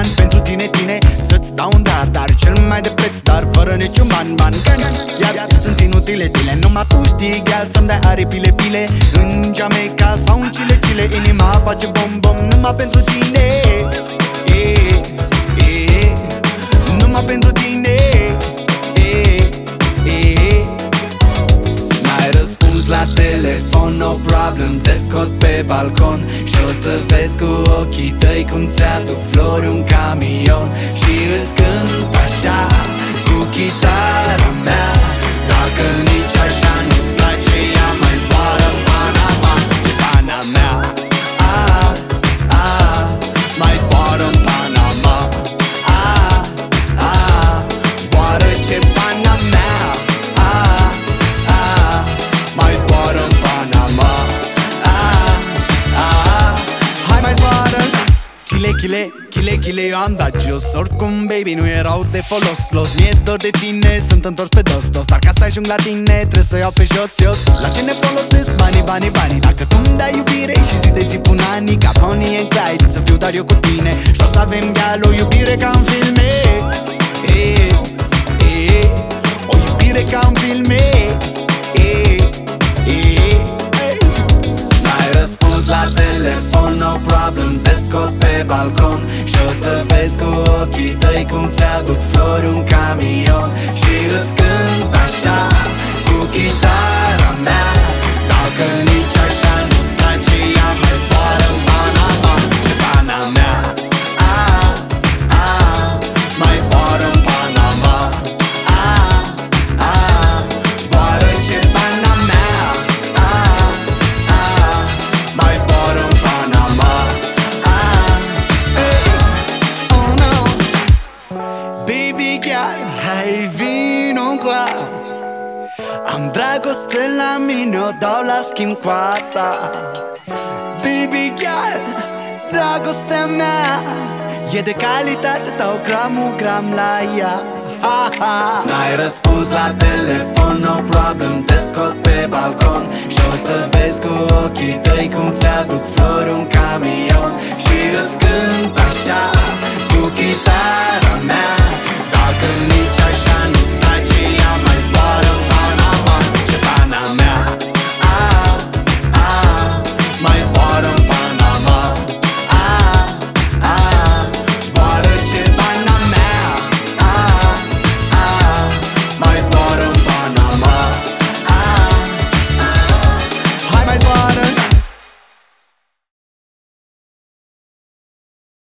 bani pentru tine, să-ți dau un dar cel mai de preț, dar fără niciun ban. Iar sunt inutile tile, numai tu știi, gal, să-mi dai aripile pile. În Jamaica sau în Chile, inima face bom numai pentru tine. Numai pentru tine. N-ai răspuns la telefon, no problem, te scot pe balcon și o să vezi cu ochii tăi cum ți-aduc flori un camion. Și îți cânt așa cu chitara mea, dacă nici așa nu-ți place, ea mai zboară în Panama. Pana mea, mai zboară în Panama. Zboară ce pana mea, mai zboară în Panama. Hai mai zboară. Chile, eu am dat jos. Oricum, baby, nu erau de folos. Mi-e dor de tine, sunt întors pe dos. Dar ca să ajung la tine, trebuie să iau pe jos. La ce ne folosesc banii? Dacă tu-mi dai iubire și zi de zi pun anii, ca Bonnie and Clyde, să fiu doar eu cu tine. Și o să avem, gal, o iubire ca în filme. O iubire ca în filme. N-ai răspuns la telefon, no problem, te scot pe balcon și o să vezi cu ochii tăi cum ți-aduc flori un camion. Și îți cânt așa cu chitara mea, dacă nici așa nu-ți place, ea mai zboară în Panama. Și pana mea, mai zboară în Panama. Zboară ce pana mea, mai zboară în Panama. Oh no. Baby girl, hai vino încoa, am dragoste la mine, o dau la schimb cu a ta. Baby girl, dragostea mea e de calitate, dau gram la ea. N-ai răspuns la telefon, no problem, te scot pe balcon și o să vezi cu ochii tăi cum ți-aduc flori un camion. Și îți cânt așa cu chitară